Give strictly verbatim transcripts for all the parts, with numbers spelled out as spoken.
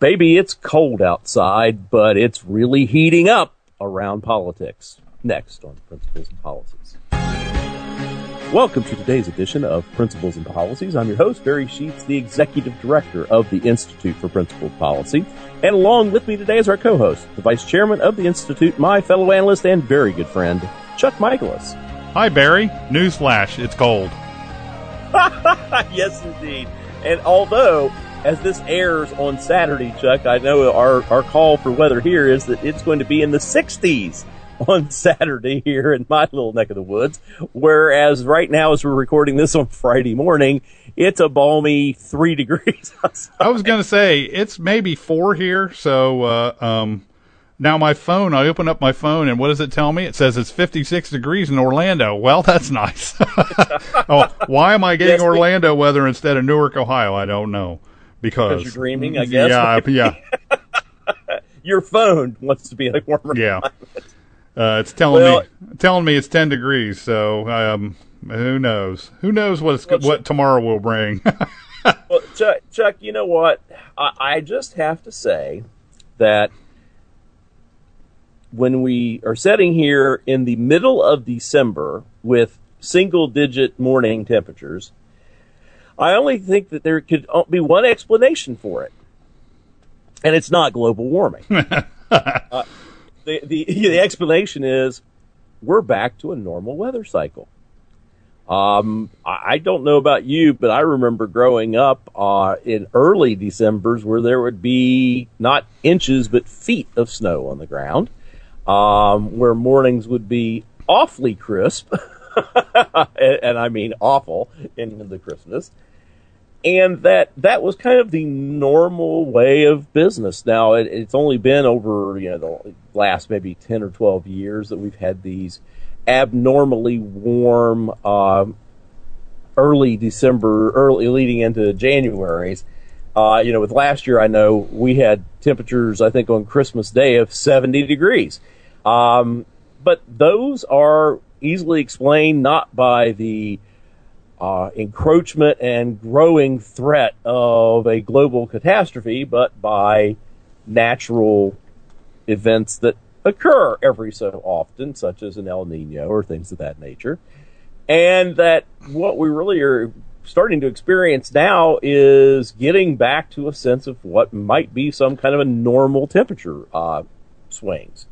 Baby, it's cold outside, but it's really heating up around politics. Next on Principles and Policies. Welcome to today's edition of Principles and Policies. I'm your host, Barry Sheets, the Executive Director of the Institute for Principled Policy. And along with me today is our co-host, the Vice Chairman of the Institute, my fellow analyst and very good friend, Chuck Michaelis. Hi, Barry. Newsflash, it's cold. Yes, indeed. And although, as this airs on Saturday, Chuck, I know our, our call for weather here is that it's going to be in the sixties on Saturday here in my little neck of the woods, whereas right now, as we're recording this on Friday morning, it's a balmy three degrees outside. I was going to say, it's maybe four here, so uh, um, now my phone, I open up my phone, and what does it tell me? It says it's fifty-six degrees in Orlando. Well, that's nice. Oh, why am I getting yes, Orlando weather instead of Newark, Ohio? I don't know. Because you're dreaming, I guess. Yeah, yeah. Your phone wants to be like warmer. Yeah. Uh, it's telling well, me telling me it's ten degrees, so um, who knows? Who knows what it's, well, what Chuck, tomorrow will bring? Well, Chuck, Chuck, you know what? I, I just have to say that when we are sitting here in the middle of December with single-digit morning temperatures, I only think that there could be one explanation for it, and it's not global warming. uh, The, the the explanation is we're back to a normal weather cycle. Um, I, I don't know about you, but I remember growing up uh, in early Decembers where there would be not inches but feet of snow on the ground, um, where mornings would be awfully crisp, and, and I mean awful in the crispness. And that, that was kind of the normal way of business. Now, it, it's only been over, you know, the last maybe ten or twelve years that we've had these abnormally warm, uh, early December, early leading into January's. Uh, you know, with last year, I know we had temperatures, I think, on Christmas Day of seventy degrees. Um, but those are easily explained not by the Uh, encroachment and growing threat of a global catastrophe, but by natural events that occur every so often, such as an El Nino or things of that nature. And that what we really are starting to experience now is getting back to a sense of what might be some kind of a normal temperature uh, swings.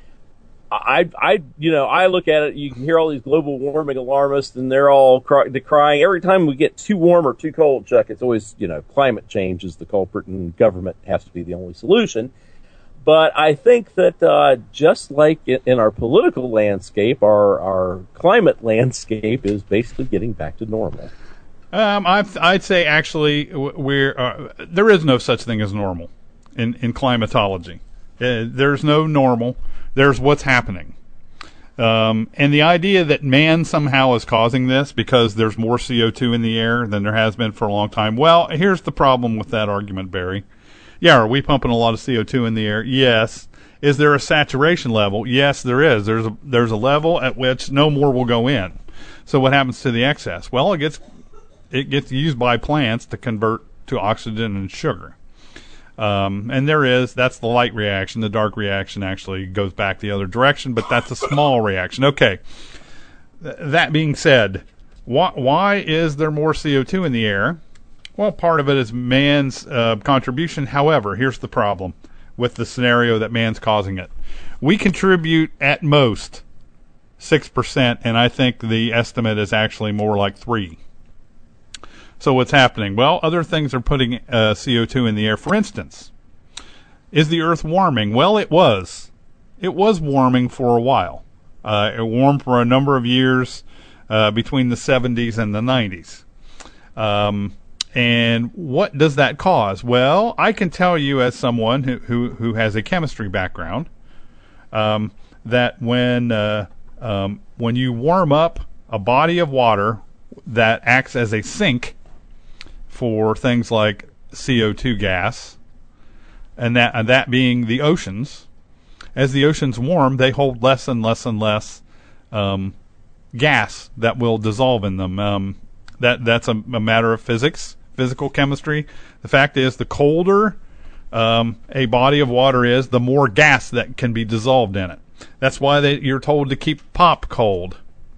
I, I, you know, I look at it, you can hear all these global warming alarmists, and they're all cry, decrying. Every time we get too warm or too cold, Chuck, it's always, you know, climate change is the culprit, and government has to be the only solution. But I think that uh, just like in, in our political landscape, our, our climate landscape is basically getting back to normal. Um, I'd, I'd say actually we're uh, there is no such thing as normal in, in climatology. Uh, there's no normal. There's what's happening. Um, and the idea that man somehow is causing this because there's more C O two in the air than there has been for a long time. Well, here's the problem with that argument, Barry. Yeah, are we pumping a lot of C O two in the air? Yes. Is there a saturation level? Yes, there is. There's a, there's a level at which no more will go in. So what happens to the excess? Well, it gets it gets used by plants to convert to oxygen and sugar. Um, and there is, that's the light reaction. The dark reaction actually goes back the other direction, but that's a small reaction. Okay. Th- that being said, wh- why is there more C O two in the air? Well, part of it is man's uh, contribution. However, here's the problem with the scenario that man's causing it. We contribute at most six percent, and I think the estimate is actually more like three. So what's happening? Well, other things are putting uh, C O two in the air. For instance, is the Earth warming? Well, it was. It was warming for a while. Uh, it warmed for a number of years uh, between the seventies and the nineties. Um, and what does that cause? Well, I can tell you as someone who, who, who has a chemistry background um, that when uh, um, when you warm up a body of water that acts as a sink for things like C O two gas, and that and that being the oceans. As the oceans warm, they hold less and less and less um, gas that will dissolve in them. Um, that that's a, a matter of physics, physical chemistry. The fact is, the colder um, a body of water is, the more gas that can be dissolved in it. That's why they, you're told to keep pop cold.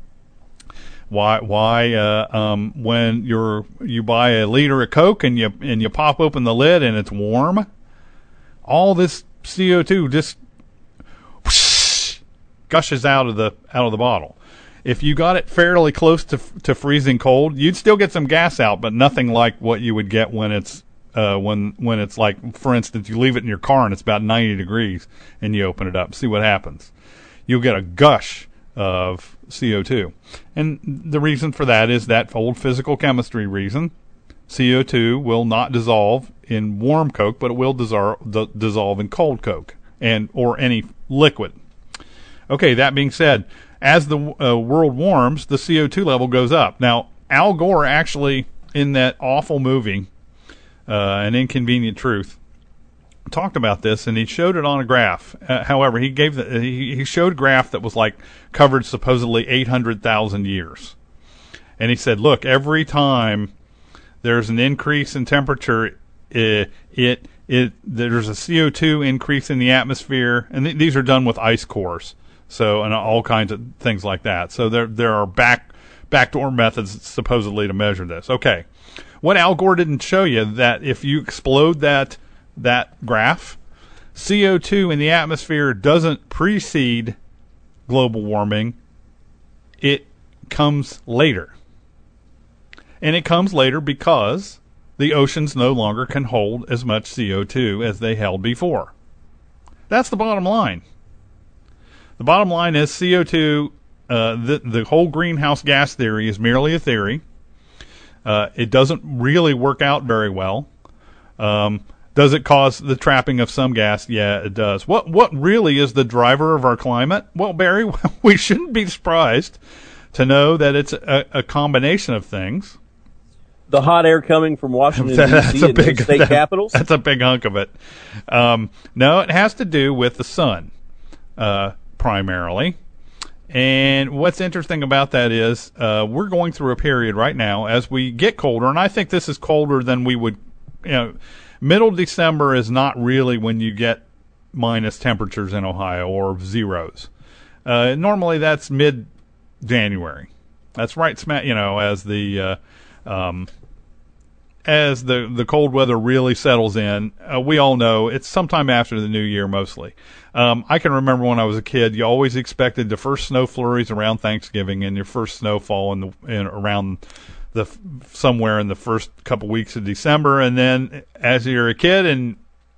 Why? Why? Uh, um, when you're you buy a liter of Coke and you and you pop open the lid and it's warm, all this C O two just whoosh, gushes out of the out of the bottle. If you got it fairly close to to freezing cold, you'd still get some gas out, but nothing like what you would get when it's uh, when when it's like, for instance, you leave it in your car and it's about ninety degrees and you open it up, see what happens. You'll get a gush of C O two. And the reason for that is that old physical chemistry reason. C O two will not dissolve in warm Coke, but it will dissolve, d- dissolve in cold Coke and or any liquid. Okay, that being said, as the uh, world warms, the C O two level goes up. Now, Al Gore actually, in that awful movie, uh, An Inconvenient Truth, talked about this, and he showed it on a graph. Uh, however, he gave the, he, he showed a graph that was like covered supposedly eight hundred thousand years. And he said, look, every time there's an increase in temperature, it, it, it there's a C O two increase in the atmosphere, and th- these are done with ice cores. So, and all kinds of things like that. So there there are back backdoor methods supposedly to measure this. Okay. What Al Gore didn't show you, that if you explode that that graph, C O two in the atmosphere doesn't precede global warming. It comes later. And it comes later because the oceans no longer can hold as much C O two as they held before. That's the bottom line. The bottom line is C O two, uh, the, the whole greenhouse gas theory is merely a theory. Uh, it doesn't really work out very well. Um, does it cause the trapping of some gas? Yeah, it does. What what really is the driver of our climate? Well, Barry, we shouldn't be surprised to know that it's a, a combination of things. The hot air coming from Washington, That's D C a and big, the state that, capitals? That's a big hunk of it. Um, no, it has to do with the sun. Uh, primarily. And what's interesting about that is uh, we're going through a period right now as we get colder, and I think this is colder than we would, you know, middle December is not really when you get minus temperatures in Ohio or zeros. Uh, normally that's mid-January. That's right, smack, you know, as the uh, um, as the, the cold weather really settles in. Uh, we all know it's sometime after the new year mostly. Um, I can remember when I was a kid, you always expected the first snow flurries around Thanksgiving and your first snowfall in the in around the somewhere in the first couple weeks of December. And then as you're a kid and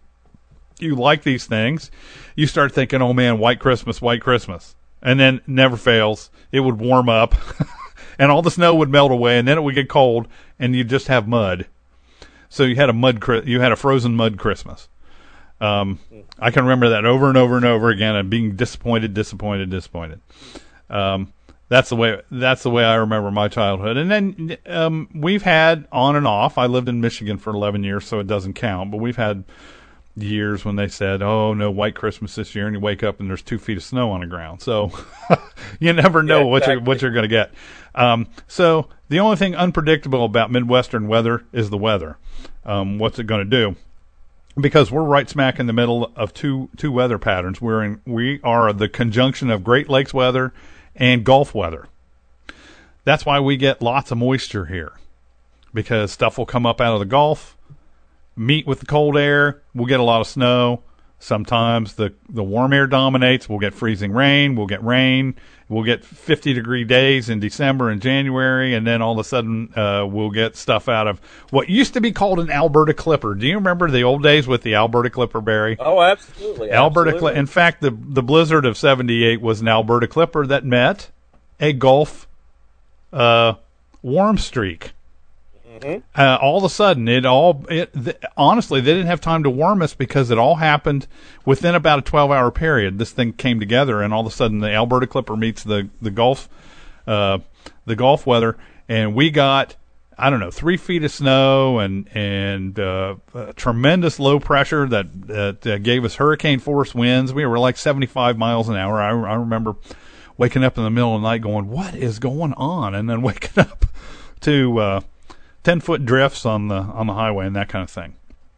you like these things, you start thinking, oh man, white Christmas, white Christmas. And then never fails. It would warm up and all the snow would melt away, and then it would get cold and you'd just have mud. So you had a mud, you had a frozen mud Christmas. Um, I can remember that over and over and over again, and being disappointed, disappointed, disappointed. Um, that's the way. That's the way I remember my childhood. And then um, we've had on and off. I lived in Michigan for eleven years, so it doesn't count. But we've had years when they said, "Oh no, white Christmas this year," and you wake up and there's two feet of snow on the ground. So you never know yeah, exactly. what you're what you're going to get. Um, so the only thing unpredictable about Midwestern weather is the weather. Um, what's it going to do? Because we're right smack in the middle of two two weather patterns. We're in we are the conjunction of Great Lakes weather and Gulf weather. That's why we get lots of moisture here, because stuff will come up out of the Gulf, meet with the cold air. We'll get a lot of snow. Sometimes the the warm air dominates. We'll get freezing rain. We'll get rain. We'll get fifty degree days in December and January, and then all of a sudden uh, we'll get stuff out of what used to be called an Alberta Clipper. Do you remember the old days with the Alberta Clipper, Barry? Oh, absolutely. Alberta absolutely. Cli- In fact, the the blizzard of seventy-eight was an Alberta Clipper that met a Gulf uh, warm streak. Mm-hmm. Uh, all of a sudden, it all it th- honestly they didn't have time to warm us because it all happened within about a twelve hour period. This thing came together, and all of a sudden, the Alberta Clipper meets the the Gulf, uh, the Gulf weather, and we got I don't know three feet of snow and and uh, uh, tremendous low pressure that that uh, gave us hurricane force winds. We were like seventy-five miles an hour. I, I remember waking up in the middle of the night going, "What is going on?" And then waking up to uh, ten foot drifts on the on the highway and that kind of thing.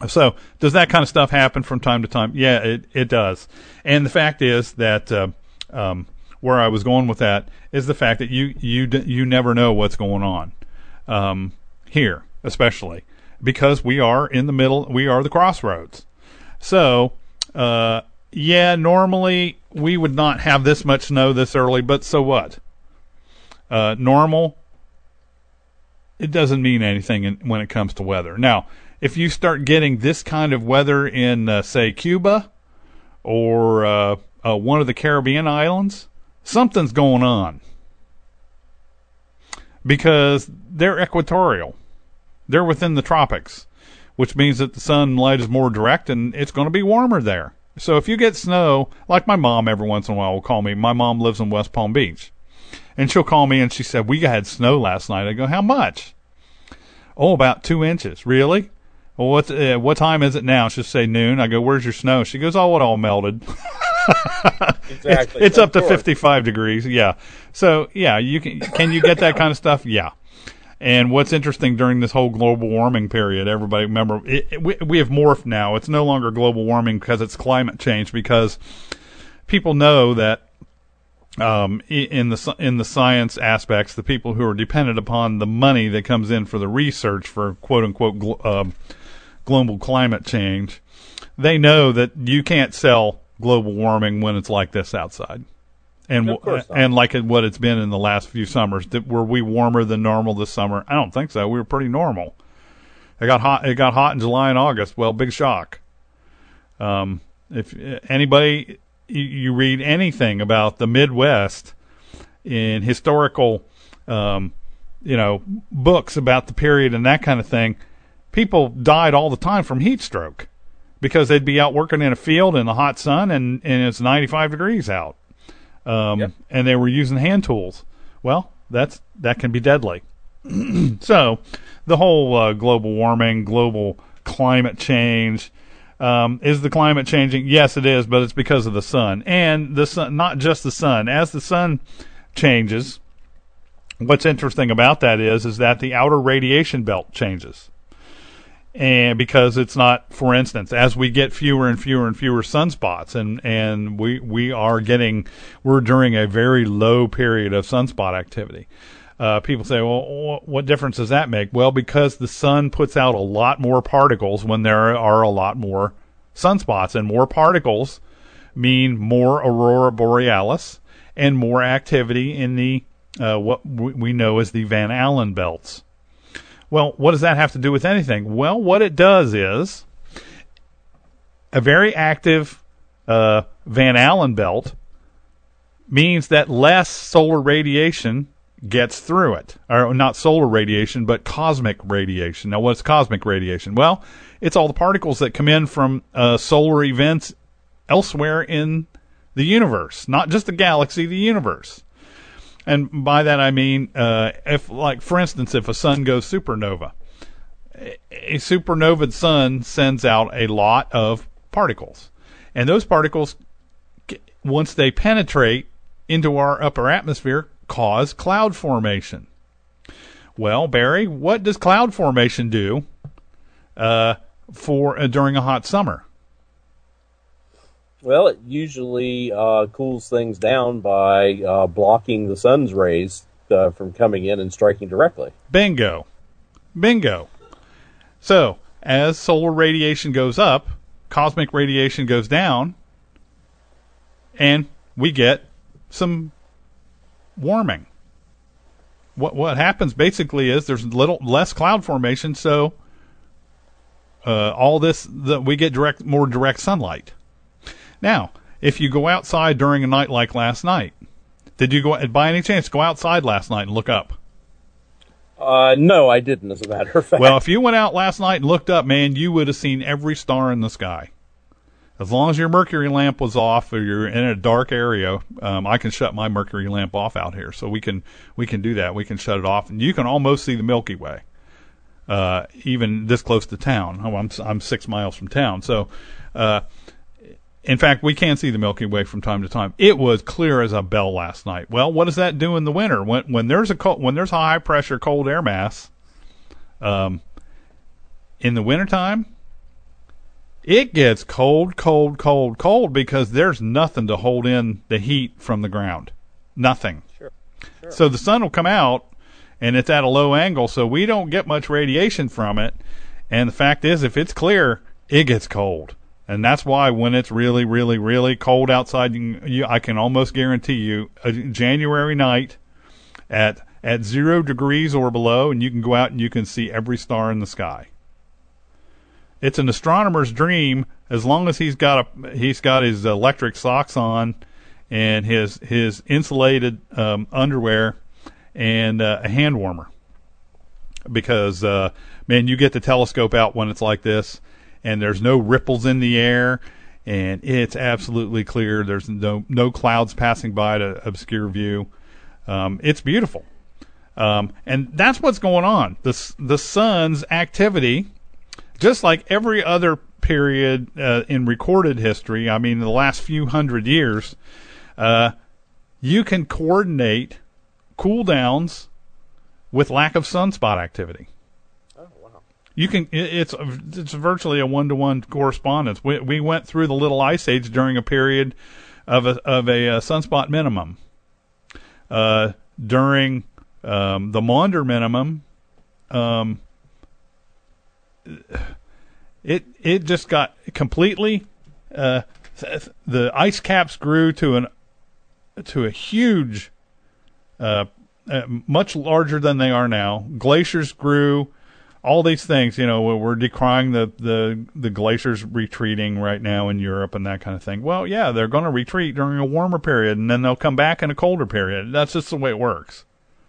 So does that kind of stuff happen from time to time? Yeah, it, it does. And the fact is that uh, um, where I was going with that is the fact that you you you never know what's going on um, here, especially because we are in the middle. We are the crossroads. So uh, yeah, normally we would not have this much snow this early, but so what? Uh, normal. It doesn't mean anything in, when it comes to weather. Now, if you start getting this kind of weather in, uh, say, Cuba or uh, uh, one of the Caribbean islands, something's going on because they're equatorial. They're within the tropics, which means that the sunlight is more direct and it's going to be warmer there. So if you get snow, like my mom every once in a while will call me. My mom lives in West Palm Beach. And she'll call me and she said, we had snow last night. I go, how much? Oh, about two inches. Really? Well, what, uh, what time is it now? She'll say noon. I go, where's your snow? She goes, oh, it all melted. Exactly. It's, it's up to fifty-five degrees. Yeah. So, yeah, you can, can you get that kind of stuff? Yeah. And what's interesting during this whole global warming period, everybody remember, it, it, we, we have morphed now. It's no longer global warming because it's climate change, because people know that Um, in the in the science aspects, the people who are dependent upon the money that comes in for the research for quote unquote glo- uh, global climate change, they know that you can't sell global warming when it's like this outside, and w- and like it, what it's been in the last few summers. That were we warmer than normal this summer? I don't think so. We were pretty normal. It got hot. It got hot in July and August. Well, big shock. Um, if anybody. You read anything about the Midwest in historical, um, you know, books about the period and that kind of thing, people died all the time from heat stroke because they'd be out working in a field in the hot sun and, and it's ninety-five degrees out. Um, yep. And they were using hand tools. Well, that's, that can be deadly. So the whole uh, global warming, global climate change, Um, is the climate changing? Yes, it is, but it's because of the sun. And the sun, not just the sun. As the sun changes, what's interesting about that is, is that the outer radiation belt changes. And because it's not, for instance, as we get fewer and fewer and fewer sunspots, and, and we, we are getting, we're during a very low period of sunspot activity. Uh, people say, well, what difference does that make? Well, because the sun puts out a lot more particles when there are a lot more sunspots, and more particles mean more aurora borealis and more activity in the uh, what we know as the Van Allen belts. Well, what does that have to do with anything? Well, what it does is a very active uh, Van Allen belt means that less solar radiation gets through it. Or not solar radiation, but cosmic radiation. Now, what's cosmic radiation? Well, it's all the particles that come in from uh, solar events elsewhere in the universe, not just the galaxy, the universe. And by that I mean, uh, if, like, for instance, if a sun goes supernova, a supernovaed sun sends out a lot of particles. And those particles, once they penetrate into our upper atmosphere, cause cloud formation. Well, Barry, what does cloud formation do uh, for uh, during a hot summer? Well, it usually uh, cools things down by uh, blocking the sun's rays uh, from coming in and striking directly. Bingo. Bingo. So, as solar radiation goes up, cosmic radiation goes down, and we get some warming. What what happens basically is there's little less cloud formation, so uh, all this that we get direct more direct sunlight. Now, if you go outside during a night like last night, did you go by any chance go outside last night and look up? Uh, no, I didn't. As a matter of fact. Well, if you went out last night and looked up, man, you would have seen every star in the sky. As long as your mercury lamp was off or you're in a dark area, um, I can shut my mercury lamp off out here. So we can we can do that. We can shut it off, and you can almost see the Milky Way, uh, even this close to town. Oh, I'm I'm six miles from town. So, uh, in fact, we can see the Milky Way from time to time. It was clear as a bell last night. Well, what does that do in the winter? When when there's a cold, when there's a high pressure cold air mass, um, in the wintertime, it gets cold, cold, cold, cold because there's nothing to hold in the heat from the ground. Nothing. Sure. Sure. So the sun will come out, and it's at a low angle, so we don't get much radiation from it. And the fact is, if it's clear, it gets cold. And that's why when it's really, really, really cold outside, you, you, I can almost guarantee you a January night at at zero degrees or below, and you can go out and you can see every star in the sky. It's an astronomer's dream as long as he's got a he's got his electric socks on and his his insulated um, underwear and uh, a hand warmer. Because uh, man, you get the telescope out when it's like this, and there's no ripples in the air, and it's absolutely clear. There's no no clouds passing by to obscure view. Um, it's beautiful, um, and that's what's going on. The the sun's activity, just like every other period uh, in recorded history. I mean, in the last few hundred years, uh, you can coordinate cool downs with lack of sunspot activity. Oh wow! You can. It's it's virtually a one to one correspondence. We we went through the Little Ice Age during a period of a of a, a sunspot minimum. Uh, during um, the Maunder minimum, um, it it just got completely. Uh, the ice caps grew to an to a huge, uh, uh, much larger than they are now. Glaciers grew. All these things, you know, we're decrying the, the, the glaciers retreating right now in Europe and that kind of thing. Well, yeah, they're going to retreat during a warmer period, and then they'll come back in a colder period. That's just the way it works.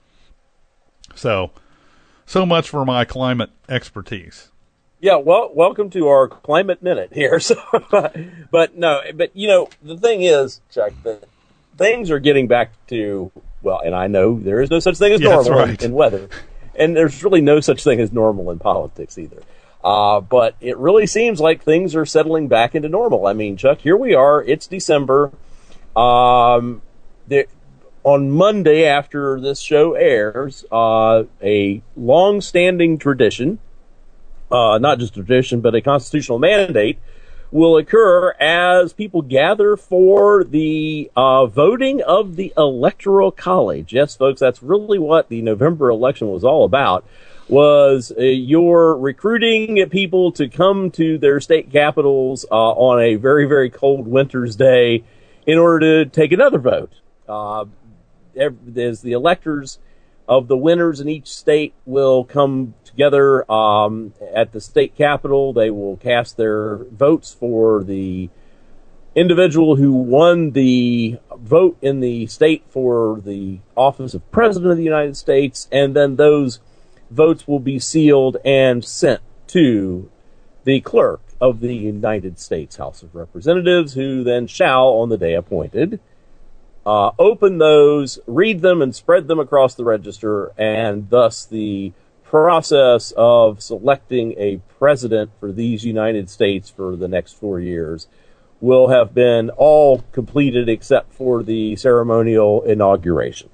So, so much for my climate expertise. Yeah, well, welcome to our climate minute here. So, but no, but you know, the thing is, Chuck, that things are getting back to, well, and I know there is no such thing as Yeah, normal right. in, in weather. And there's really no such thing as normal in politics either. Uh, but it really seems like things are settling back into normal. I mean, Chuck, here we are. It's December. Um, there, on Monday after this show airs, uh, a long-standing tradition, uh, not just tradition, but a constitutional mandate, will occur as people gather for the uh, voting of the Electoral College. Yes, folks, that's really what the November election was all about, was uh, you're recruiting people to come to their state capitals uh, on a very, very cold winter's day in order to take another vote. Uh, as the electors of the winners in each state will come together um, at the state capitol. They will cast their votes for the individual who won the vote in the state for the office of President of the United States, and then those votes will be sealed and sent to the clerk of the United States House of Representatives, who then shall, on the day appointed, Uh, open those, read them, and spread them across the register, and thus the process of selecting a president for these United States for the next four years will have been all completed except for the ceremonial inauguration.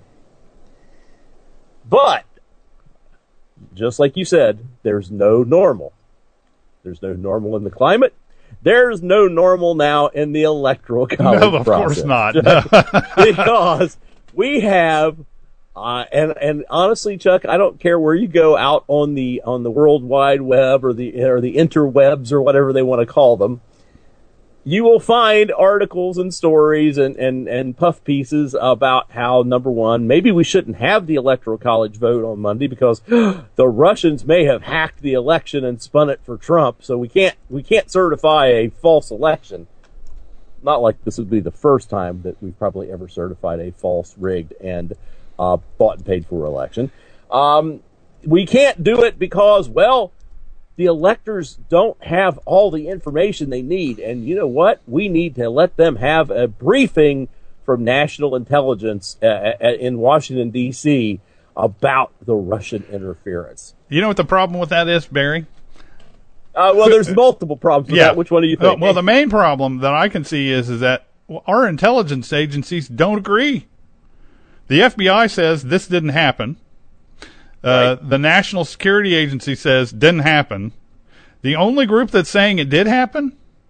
But, just like you said, there's no normal. There's no normal in the climate. There's no normal now in the Electoral College No, of process. course not. Because we have, uh, and and honestly, Chuck, I don't care where you go out on the on the World Wide Web or the or the interwebs or whatever they want to call them, you will find articles and stories and, and, and puff pieces about how, number one, maybe we shouldn't have the Electoral College vote on Monday because the Russians may have hacked the election and spun it for Trump, so we can't we can't certify a false election. Not like this would be the first time that we've probably ever certified a false, rigged, and uh, bought and paid for election. Um, we can't do it because, well, the electors don't have all the information they need. And you know what? We need to let them have a briefing from national intelligence uh, in Washington, D C about the Russian interference. You know what the problem with that is, Barry? Uh, well, there's multiple problems with Yeah. that. Which one do you Well, think? well, the main problem that I can see is, is that our intelligence agencies don't agree. The F B I says this didn't happen. Uh, Right. The National Security Agency says didn't happen. The only group that's saying it did happen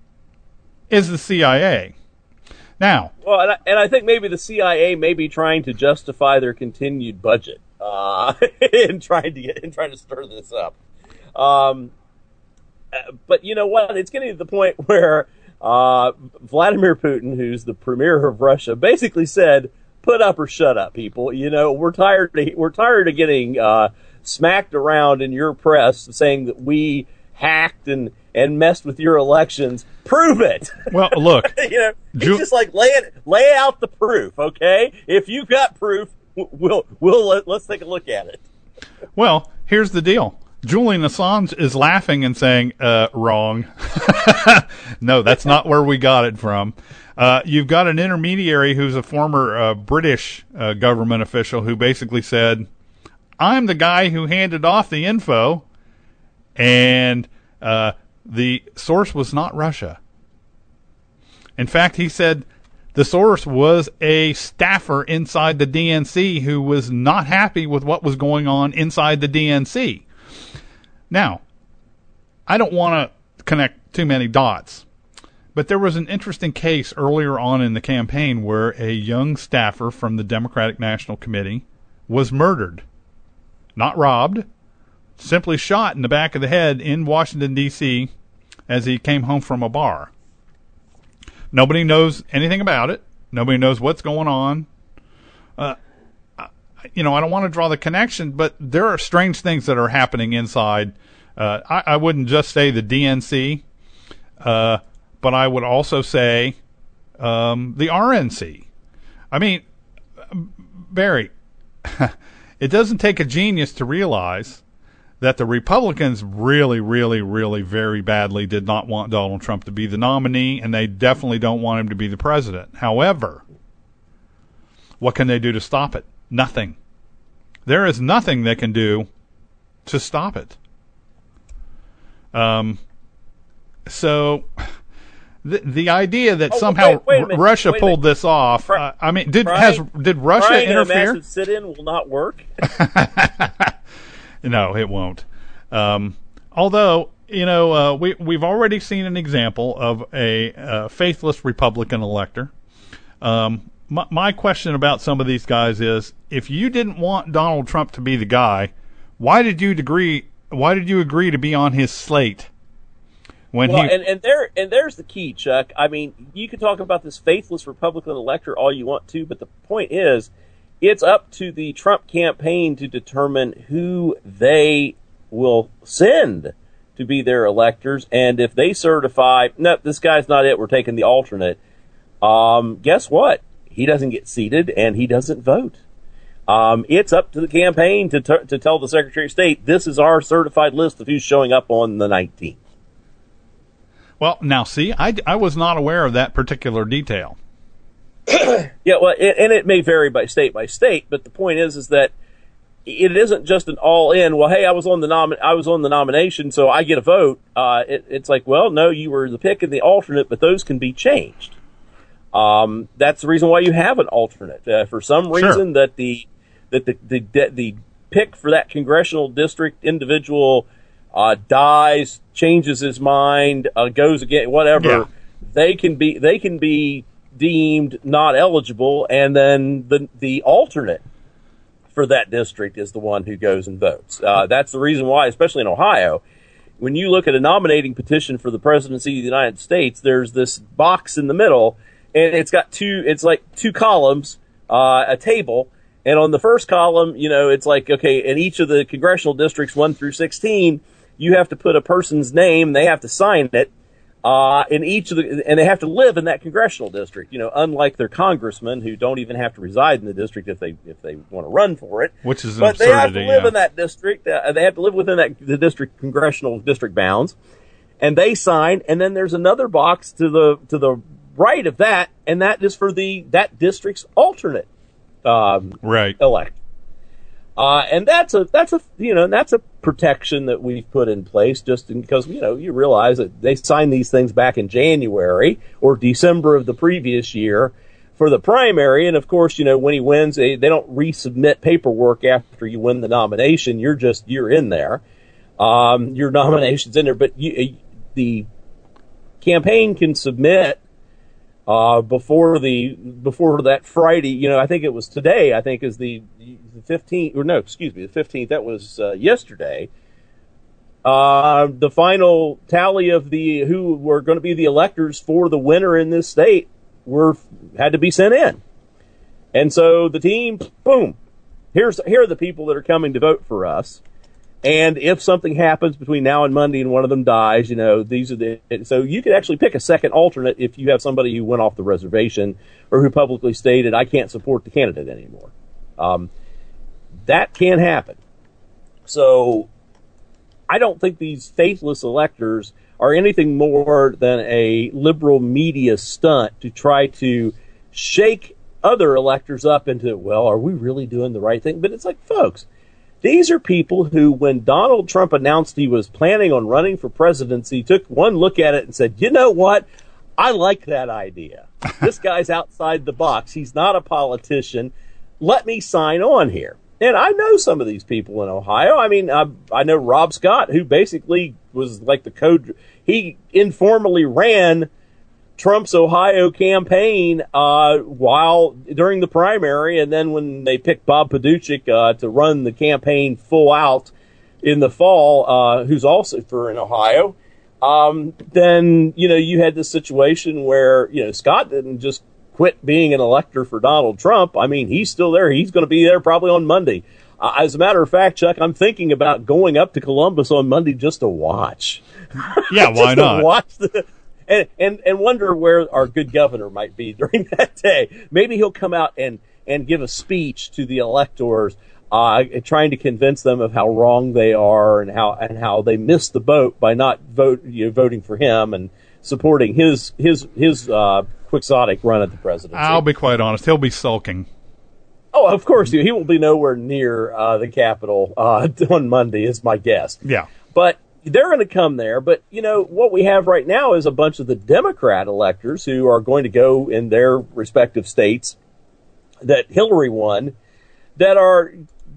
is the C I A. Now, well, and I, and I think maybe the C I A may be trying to justify their continued budget uh, in trying to get in trying to stir this up. Um, but you know what? It's getting to the point where uh, Vladimir Putin, who's the premier of Russia, basically said, "Put up or shut up, people. You know, we're tired. Of, we're tired of getting uh, smacked around in your press saying that we hacked and." and messed with your elections. Prove it. Well, look. you know, it's Ju- just like lay it, lay out the proof, okay? If you've got proof, we'll we'll let, let's take a look at it. Well, here's the deal. Julian Assange is laughing and saying, uh, wrong. No, that's not where we got it from. Uh, you've got an intermediary who's a former uh, British uh, government official who basically said, I'm the guy who handed off the info, and uh, the source was not Russia. In fact, he said the source was a staffer inside the D N C who was not happy with what was going on inside the D N C. Now, I don't want to connect too many dots, but there was an interesting case earlier on in the campaign where a young staffer from the Democratic National Committee was murdered. Not robbed, simply shot in the back of the head in Washington, D C as he came home from a bar. Nobody knows anything about it. Nobody knows what's going on. Uh, you know, I don't want to draw the connection, but there are strange things that are happening inside. Uh, I, I wouldn't just say the D N C, uh, but I would also say um, the R N C. I mean, Barry, it doesn't take a genius to realize that the Republicans really, really, really very badly did not want Donald Trump to be the nominee, and they definitely don't want him to be the president. However, what can they do to stop it? Nothing. There is nothing they can do to stop it. Um. So, the the idea that oh, somehow wait, wait minute, Russia pulled this off. Pri- uh, I mean, did Trying, has did Russia interfere? A massive sit-in will not work. No, it won't. Um, although, you know, uh, we, we've already seen an example of a uh, faithless Republican elector. Um, my, my question about some of these guys is, if you didn't want Donald Trump to be the guy, why did you agree? Why did you agree to be on his slate? When well, he and, and there and there's the key, Chuck. I mean, you can talk about this faithless Republican elector all you want to, but the point is, it's up to the Trump campaign to determine who they will send to be their electors. And if they certify, no, this guy's not it, we're taking the alternate, um, guess what? He doesn't get seated and he doesn't vote. Um, it's up to the campaign to, t- to tell the Secretary of State, this is our certified list of who's showing up on the nineteenth. Well, now, see, I, I was not aware of that particular detail. Yeah, well, it, and it may vary by state by state, but the point is, is that it isn't just an all-in. Well, hey, I was on the nom- I was on the nomination, so I get a vote. Uh, it, it's like, well, no, you were the pick and the alternate, but those can be changed. Um, that's the reason why you have an alternate. Uh, for some reason, Sure. that the that the the, the the pick for that congressional district individual uh, dies, changes his mind, uh, goes again, whatever. Yeah. They can be they can be. deemed not eligible, and then the the alternate for that district is the one who goes and votes. Uh, that's the reason why, especially in Ohio, when you look at a nominating petition for the presidency of the United States, there's this box in the middle, and it's got two, it's like two columns, uh, a table, and on the first column, you know, it's like, okay, in each of the congressional districts one through sixteen, you have to put a person's name, they have to sign it, Uh, in each of the, and they have to live in that congressional district, you know, unlike their congressmen who don't even have to reside in the district if they, if they want to run for it. Which is an But absurdity, they have to live yeah. in that district, uh, they have to live within that, the district, congressional district bounds. And they sign, and then there's another box to the, to the right of that, and that is for the, that district's alternate, um, right. elect. Uh, and that's a, that's a, you know, that's a protection that we've put in place just because, you know, you realize that they signed these things back in January or December of the previous year for the primary. And of course, you know, when he wins, they, they don't resubmit paperwork after you win the nomination. You're just, you're in there. Um, your nomination's in there, but you, the campaign can submit uh, before the before that Friday. You know, I think it was today. I think is the the fifteenth, or no, excuse me, the fifteenth. That was uh, yesterday. Uh, the final tally of the who were going to be the electors for the winner in this state were had to be sent in, and so the team, boom, here's here are the people that are coming to vote for us. And if something happens between now and Monday and one of them dies, you know, these are the so you could actually pick a second alternate if you have somebody who went off the reservation or who publicly stated, I can't support the candidate anymore. Um, that can happen. So I don't think these faithless electors are anything more than a liberal media stunt to try to shake other electors up into, well, are we really doing the right thing? But it's like, folks, these are people who, when Donald Trump announced he was planning on running for presidency, took one look at it and said, you know what? I like that idea. This guy's outside the box. He's not a politician. Let me sign on here. And I know some of these people in Ohio. I mean, I, I know Rob Scott, who basically was like the code. He informally ran Trump's Ohio campaign uh, while during the primary, and then when they picked Bob Paduchik uh, to run the campaign full out in the fall, uh, who's also for in Ohio, um, then you know you had this situation where you know Scott didn't just quit being an elector for Donald Trump. I mean, he's still there. He's going to be there probably on Monday. Uh, as a matter of fact, Chuck, I'm thinking about going up to Columbus on Monday just to watch. Yeah, why not? Watch the. And, and and wonder where our good governor might be during that day. Maybe he'll come out and, and give a speech to the electors, uh, trying to convince them of how wrong they are and how and how they missed the boat by not vote you know, voting for him and supporting his his his uh, quixotic run at the presidency. I'll be quite honest; he'll be sulking. Oh, of course, he will be nowhere near uh, the Capitol uh, on Monday, is my guess. Yeah, but. They're going to come there, but, you know, what we have right now is a bunch of the Democrat electors who are going to go in their respective states that Hillary won that are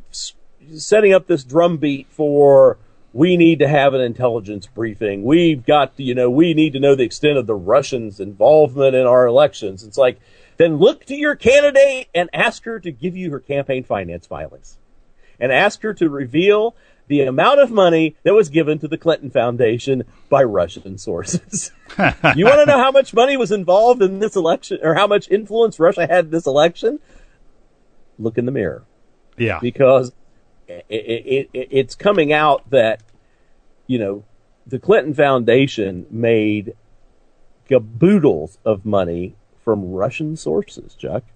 setting up this drumbeat for we need to have an intelligence briefing. We've got to, you know, we need to know the extent of the Russians' involvement in our elections. It's like, then look to your candidate and ask her to give you her campaign finance filings and ask her to reveal the amount of money that was given to the Clinton Foundation by Russian sources. You want to know how much money was involved in this election or how much influence Russia had in this election? Look in the mirror. Yeah. Because it, it, it, it's coming out that, you know, the Clinton Foundation made caboodles of money from Russian sources, Chuck.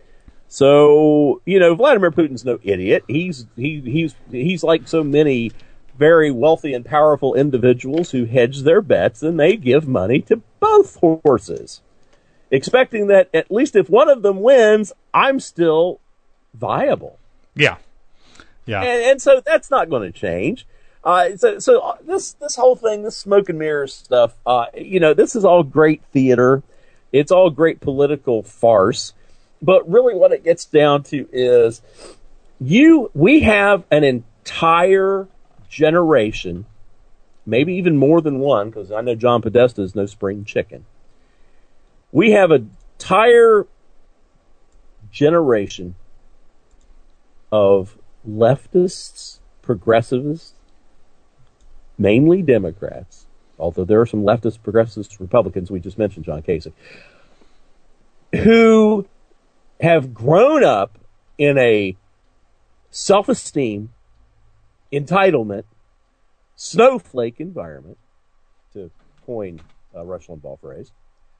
So, you know, Vladimir Putin's no idiot. He's he he's he's like so many very wealthy and powerful individuals who hedge their bets, and they give money to both horses, expecting that at least if one of them wins, I'm still viable. Yeah, yeah. And, and so that's not going to change. Uh, so so this this whole thing, this smoke and mirrors stuff, uh, you know, this is all great theater. It's all great political farce. But really what it gets down to is you, we have an entire generation, maybe even more than one, because I know John Podesta is no spring chicken. We have an entire generation of leftists, progressivists, mainly Democrats, although there are some leftist, progressive Republicans, we just mentioned John Kasich, who have grown up in a self-esteem, entitlement, snowflake environment, to coin a Rush Limbaugh phrase,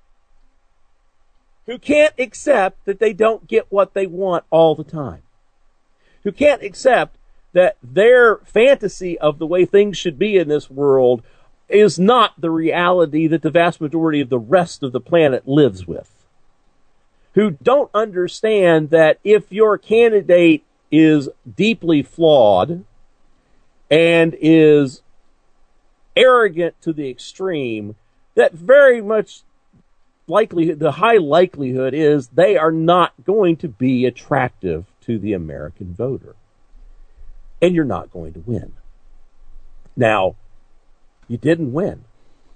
who can't accept that they don't get what they want all the time, who can't accept that their fantasy of the way things should be in this world is not the reality that the vast majority of the rest of the planet lives with, who don't understand that if your candidate is deeply flawed and is arrogant to the extreme, that very much likely, the high likelihood is they are not going to be attractive to the American voter. And you're not going to win. Now, you didn't win.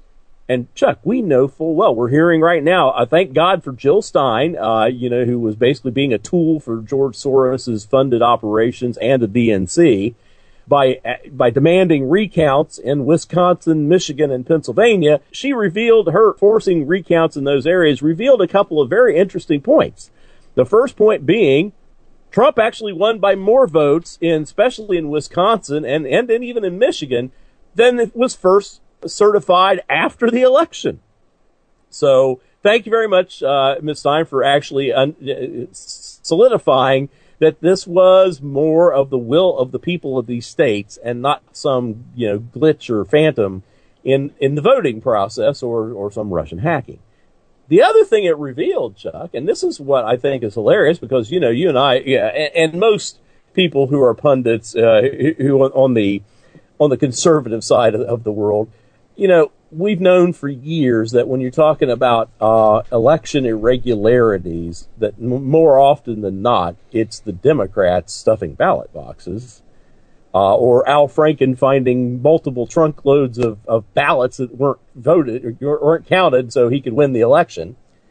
And Chuck, we know full well, we're hearing right now, uh, thank God for Jill Stein, uh, you know, who was basically being a tool for George Soros's funded operations and the D N C by, by demanding recounts in Wisconsin, Michigan, and Pennsylvania. She revealed her forcing recounts in those areas, revealed a couple of very interesting points. The first point being, Trump actually won by more votes, in, especially in Wisconsin and, and, and even in Michigan, than it was first certified after the election. So thank you very much, uh, Miz Stein, for actually un- solidifying that this was more of the will of the people of these states and not some, you know, glitch or phantom in, in the voting process or, or some Russian hacking. The other thing it revealed, Chuck, and this is what I think is hilarious because, you know, you and I, yeah, and, and most people who are pundits, uh, who on the, on the conservative side of, of the world, you know, we've known for years that when you're talking about uh, election irregularities, that m- more often than not, it's the Democrats stuffing ballot boxes, uh, or Al Franken finding multiple trunkloads of, of ballots that weren't voted or weren't counted so he could win the election.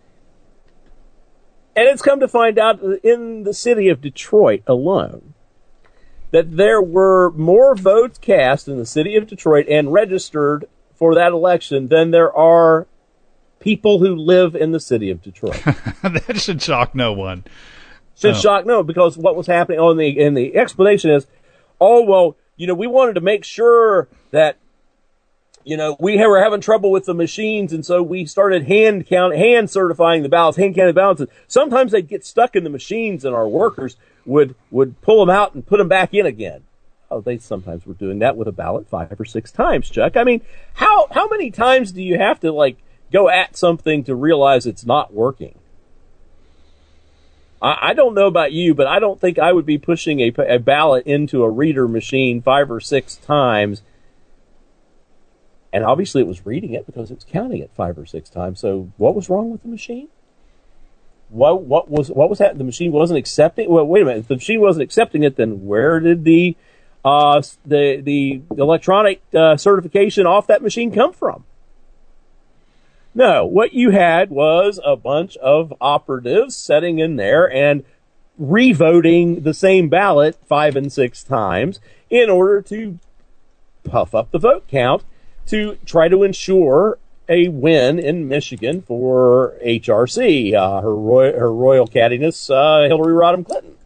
And it's come to find out in the city of Detroit alone that there were more votes cast in the city of Detroit and registered for that election than there are people who live in the city of Detroit. That should shock no one. Should oh. shock no, because what was happening on the and the explanation is, oh well, you know, we wanted to make sure that, you know, we were having trouble with the machines, and so we started hand count, hand certifying the ballots, hand counting the ballots. Sometimes they'd get stuck in the machines, and our workers would would pull them out and put them back in again. Oh, they sometimes were doing that with a ballot five or six times, Chuck. I mean, how how many times do you have to, like, go at something to realize it's not working? I, I don't know about you, but I don't think I would be pushing a, a ballot into a reader machine five or six times. And obviously it was reading it because it's counting it five or six times. So what was wrong with the machine? What what was what was that? The machine wasn't accepting. Well, wait a minute. If the machine wasn't accepting it, then where did the uh, the the electronic uh, certification off that machine come from? No, what you had was a bunch of operatives sitting in there and revoting the same ballot five and six times in order to puff up the vote count to try to ensure a win in Michigan for H R C, uh, her, roy- her royal cattiness, uh, Hillary Rodham Clinton.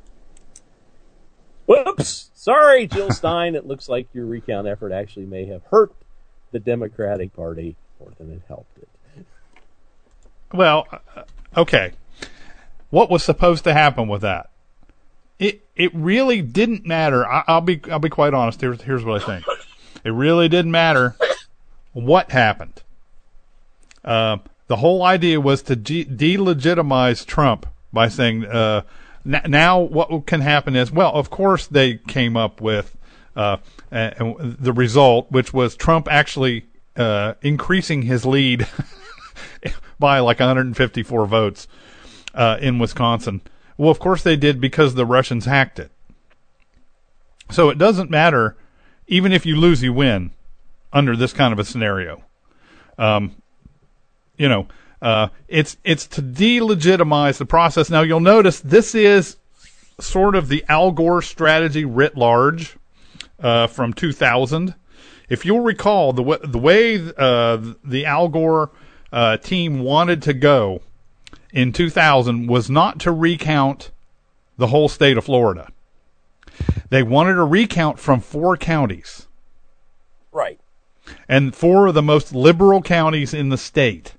Whoops! Sorry, Jill Stein. It looks like your recount effort actually may have hurt the Democratic Party more than it helped it. Well, okay. What was supposed to happen with that? It it really didn't matter. I, I'll be I'll be quite honest. Here's here's what I think. It really didn't matter what happened. Uh, the whole idea was to de- delegitimize Trump by saying, uh, n- now what can happen is, well, of course they came up with uh, uh, the result, which was Trump actually uh, increasing his lead by like one hundred fifty-four votes uh, in Wisconsin. Well, of course they did because the Russians hacked it. So it doesn't matter, even if you lose, you win under this kind of a scenario. Um, you know, uh, it's it's to delegitimize the process. Now, you'll notice this is sort of the Al Gore strategy writ large uh, from two thousand. If you'll recall, the, w- the way uh, the Al Gore uh, team wanted to go in two thousand was not to recount the whole state of Florida. They wanted a recount from four counties. Right. And four of the most liberal counties in the state.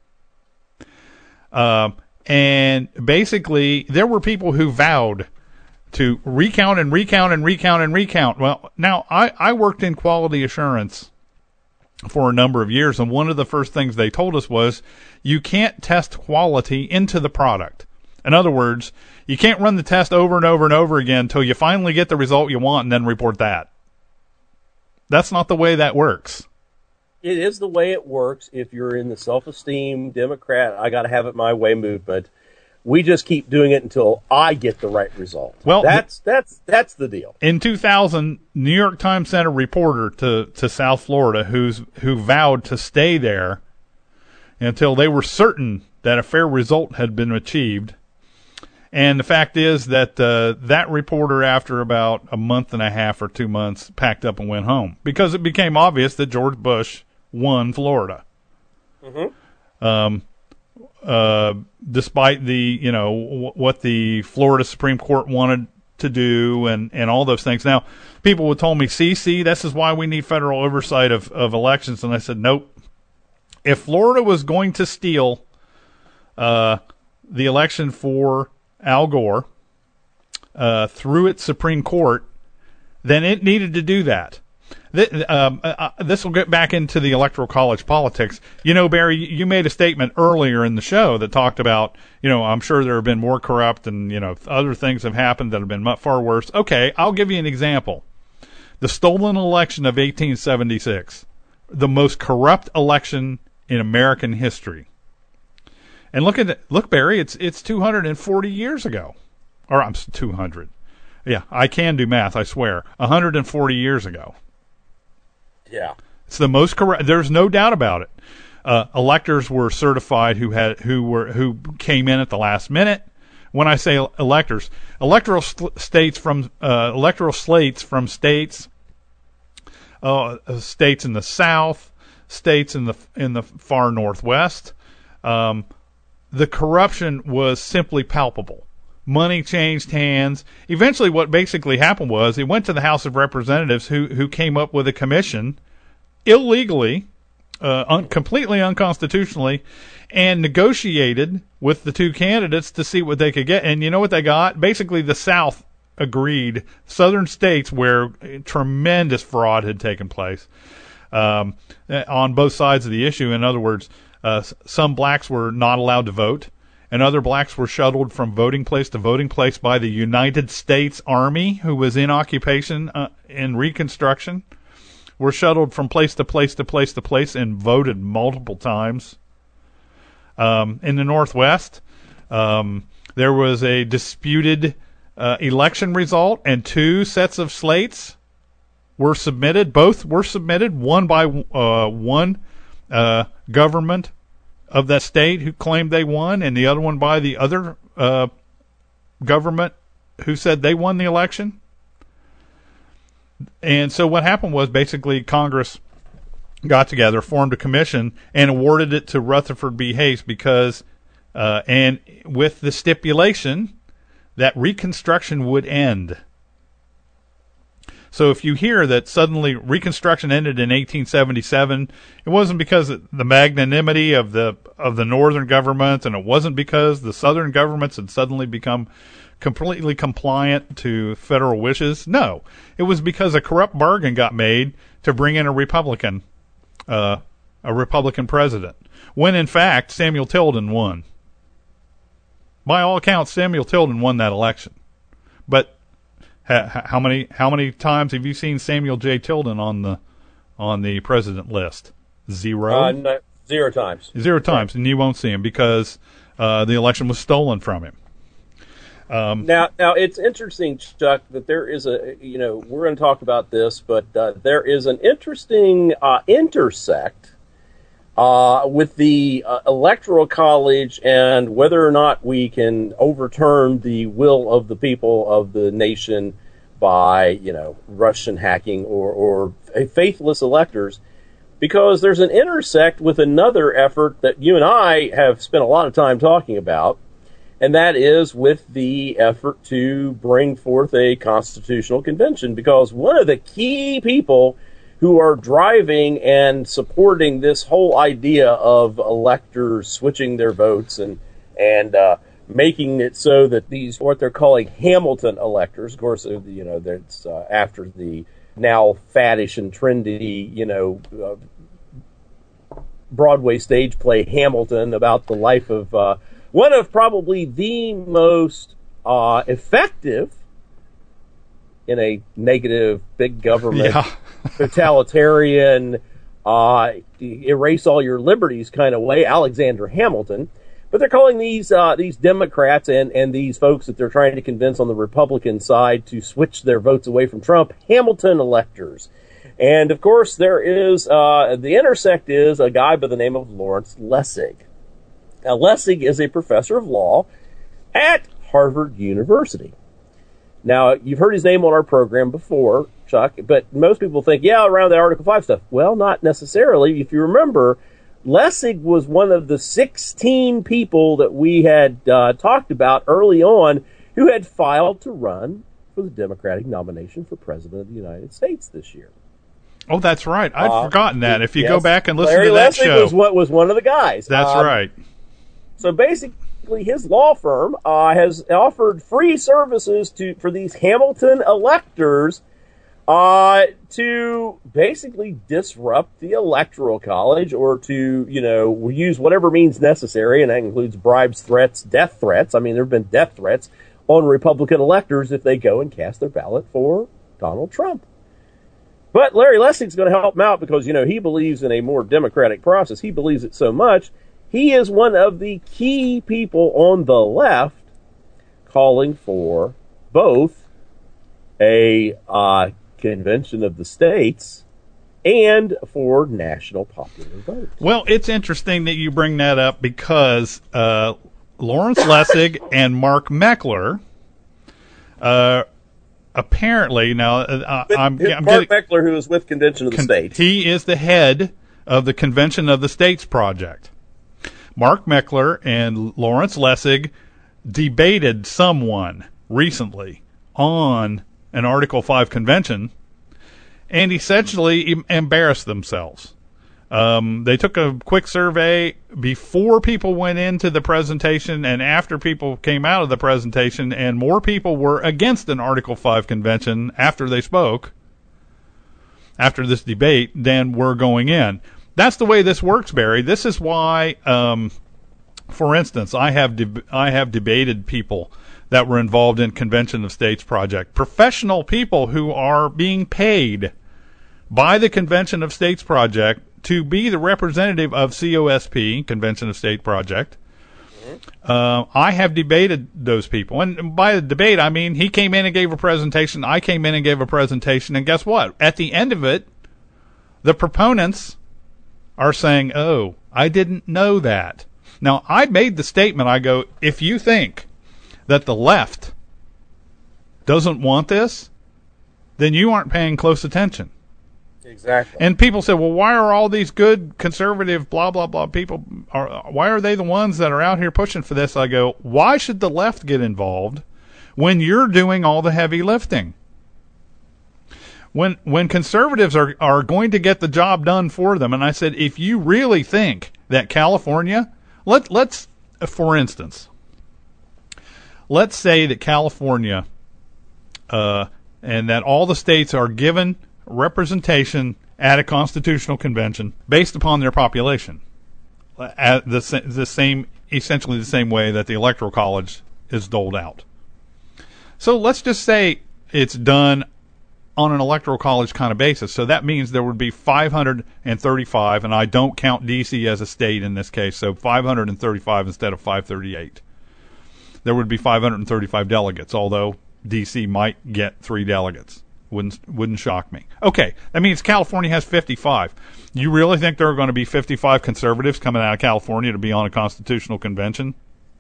Uh, and basically, there were people who vowed to recount and recount and recount and recount. Well, now, I, I worked in quality assurance for a number of years, and one of the first things they told us was, you can't test quality into the product. In other words, you can't run the test over and over and over again until you finally get the result you want and then report that. That's not the way that works. It is the way it works if you're in the self-esteem Democrat, I got to have it my way movement. We just keep doing it until I get the right result. Well, that's that's that's the deal. In two thousand, New York Times sent a reporter to, to South Florida who's who vowed to stay there until they were certain that a fair result had been achieved. And the fact is that uh, that reporter, after about a month and a half or two months, packed up and went home because it became obvious that George Bush won Florida. Mm-hmm. Um, uh, despite the, you know, w- what the Florida Supreme Court wanted to do and, and all those things. Now, people would told me, see, see, this is why we need federal oversight of, of elections. And I said, nope. If Florida was going to steal uh, the election for Al Gore uh, through its Supreme Court, then it needed to do that. Th- um, uh, this will get back into the Electoral College politics. You know, Barry, you made a statement earlier in the show that talked about, you know, I'm sure there have been more corrupt and, you know, other things have happened that have been much far worse. Okay, I'll give you an example. The stolen election of eighteen seventy-six, the most corrupt election in American history. And look at it, look, Barry, it's it's two hundred forty years ago. Or I'm two hundred. Yeah, I can do math, I swear. one hundred forty years ago. Yeah. It's the most corrupt. There's no doubt about it. Uh, electors were certified who had who were who came in at the last minute. When I say electors, electoral sl- states from uh, electoral slates from states uh, states in the South, states in the in the far Northwest. Um, the corruption was simply palpable. Money changed hands. Eventually, what basically happened was it went to the House of Representatives, who who came up with a commission illegally, uh, un- completely unconstitutionally, and negotiated with the two candidates to see what they could get. And you know what they got? Basically, the South agreed. Southern states where tremendous fraud had taken place um, on both sides of the issue. In other words, uh, some blacks were not allowed to vote, and other blacks were shuttled from voting place to voting place by the United States Army, who was in occupation uh, in Reconstruction. Were shuttled from place to place to place to place and voted multiple times. Um, in the Northwest, um, there was a disputed uh, election result, and two sets of slates were submitted. Both were submitted, one by uh, one uh, government of that state who claimed they won, and the other one by the other uh, government who said they won the election. And so what happened was basically Congress got together, formed a commission, and awarded it to Rutherford B. Hayes because, uh, and with the stipulation that Reconstruction would end. So if you hear that suddenly Reconstruction ended in eighteen seventy-seven, it wasn't because of the magnanimity of the of the northern government, and it wasn't because the southern governments had suddenly become completely compliant to federal wishes. No, it was because a corrupt bargain got made to bring in a Republican, uh, a Republican president, when in fact Samuel Tilden won. By all accounts, Samuel Tilden won that election. But ha- how many how many times have you seen Samuel J. Tilden on the on the president list? Zero. Uh, no, zero times. Zero times, and you won't see him because uh, the election was stolen from him. Um, now, now it's interesting, Chuck, that there is a, you know, we're going to talk about this, but uh, there is an interesting uh, intersect uh, with the uh, Electoral College and whether or not we can overturn the will of the people of the nation by, you know, Russian hacking or, or faithless electors, because there's an intersect with another effort that you and I have spent a lot of time talking about. And that is with the effort to bring forth a constitutional convention, because one of the key people who are driving and supporting this whole idea of electors switching their votes and and uh, making it so that these, what they're calling Hamilton electors, of course, you know, that's uh, after the now faddish and trendy, you know, uh, Broadway stage play Hamilton about the life of uh, one of probably the most uh, effective, in a negative, big government, yeah. totalitarian, uh, erase all your liberties kind of way, Alexander Hamilton. But they're calling these uh, these Democrats and, and these folks that they're trying to convince on the Republican side to switch their votes away from Trump, Hamilton electors. And, of course, there is, uh, the intersect is a guy by the name of Lawrence Lessig. Now, Lessig is a professor of law at Harvard University. Now, you've heard his name on our program before, Chuck, but most people think, yeah, around the Article five stuff. Well, not necessarily. If you remember, Lessig was one of the sixteen people that we had uh, talked about early on who had filed to run for the Democratic nomination for President of the United States this year. Oh, that's right. I'd uh, forgotten that. If you yes, go back and listen Larry to that Lessig show. was, what, was one of the guys. That's um, right. So basically, his law firm uh, has offered free services to for these Hamilton electors uh, to basically disrupt the Electoral College, or to, you know, use whatever means necessary, and that includes bribes, threats, death threats. I mean, there have been death threats on Republican electors if they go and cast their ballot for Donald Trump. But Larry Lessig's going to help him out because, you know, he believes in a more democratic process. He believes it so much. He is one of the key people on the left calling for both a uh, convention of the states and for national popular vote. Well, it's interesting that you bring that up because uh, Lawrence Lessig and Mark Meckler uh apparently, now uh, I'm, with, I'm Mark getting, Meckler, who is with Convention of the con- States. He is the head of the Convention of the States project. Mark Meckler and Lawrence Lessig debated someone recently on an Article five convention and essentially em- embarrassed themselves. Um, they took a quick survey before people went into the presentation and after people came out of the presentation, and more people were against an Article five convention after they spoke, after this debate, than were going in. That's the way this works, Barry. This is why, um, for instance, I have deb- I have debated people that were involved in Convention of States project, professional people who are being paid by the Convention of States project to be the representative of C O S P, Convention of State Project. Uh, I have debated those people. And by the debate, I mean he came in and gave a presentation, I came in and gave a presentation, and guess what? At the end of it, the proponents are saying, oh, I didn't know that. Now, I made the statement, I go, if you think that the left doesn't want this, then you aren't paying close attention. Exactly. And people say, well, why are all these good conservative blah, blah, blah people, are, why are they the ones that are out here pushing for this? I go, why should the left get involved when you're doing all the heavy lifting? When when conservatives are, are going to get the job done for them. And I said, if you really think that California, let, let's, for instance, let's say that California uh, and that all the states are given representation at a constitutional convention based upon their population, at the, the same, essentially the same way that the Electoral College is doled out. So let's just say it's done on an Electoral College kind of basis. So that means there would be five hundred thirty-five, and I don't count D C as a state in this case, so five hundred thirty-five instead of five thirty-eight. There would be five hundred thirty-five delegates, although D C might get three delegates. Wouldn't wouldn't shock me. Okay, that means California has fifty-five. You really think there are going to be fifty-five conservatives coming out of California to be on a constitutional convention?